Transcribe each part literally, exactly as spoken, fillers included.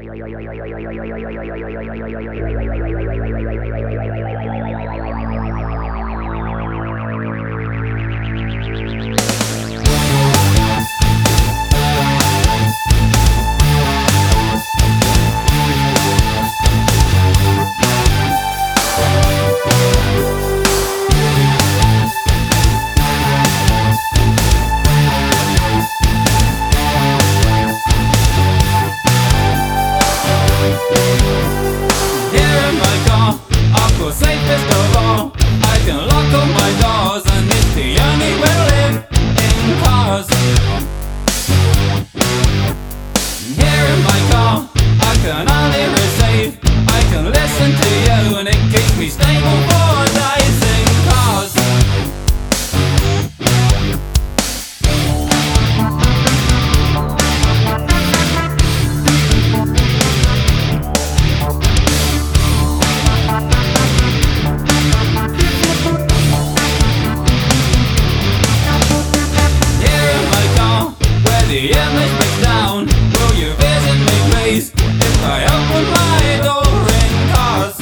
Safest of all, I can lock all my doors, and it's the only way to live in cars. Here in my car, I can only receive. I can listen to you, and it keeps me stable for days in cars. The image breaks down. Will you visit me, please? If I open my door in cars.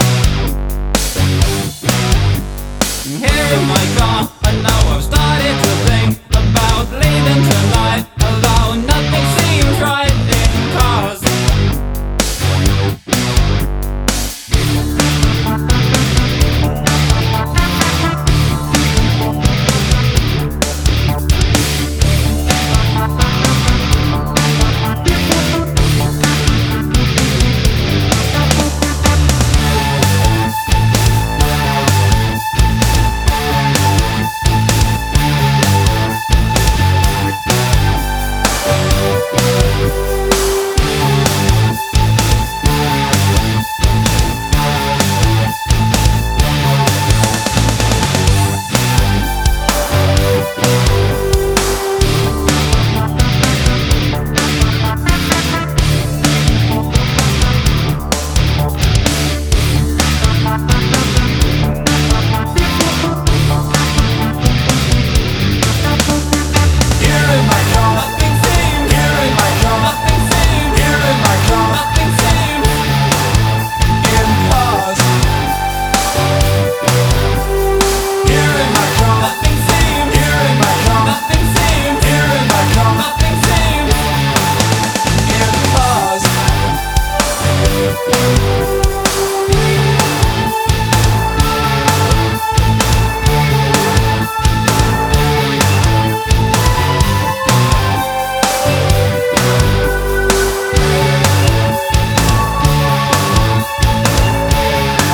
Here in my car, I know I've started to think about leaving tonight, although nothing seems right in cars.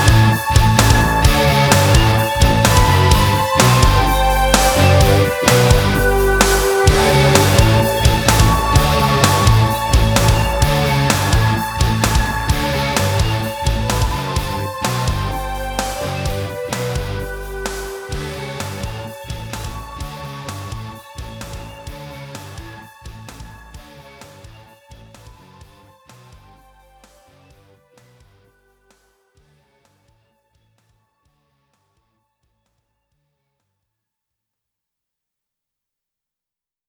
Yeah.